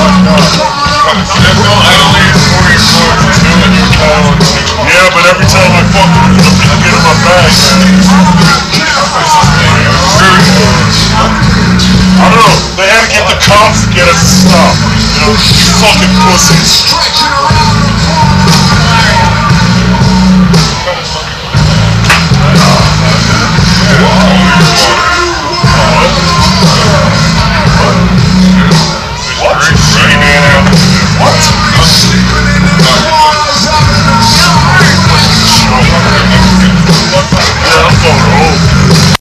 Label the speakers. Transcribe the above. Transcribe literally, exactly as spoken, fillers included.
Speaker 1: Yeah, but every time I fuck with him, I get in my bag, I don't know, they had to get the cops to get us to stop. You know, fucking pussies.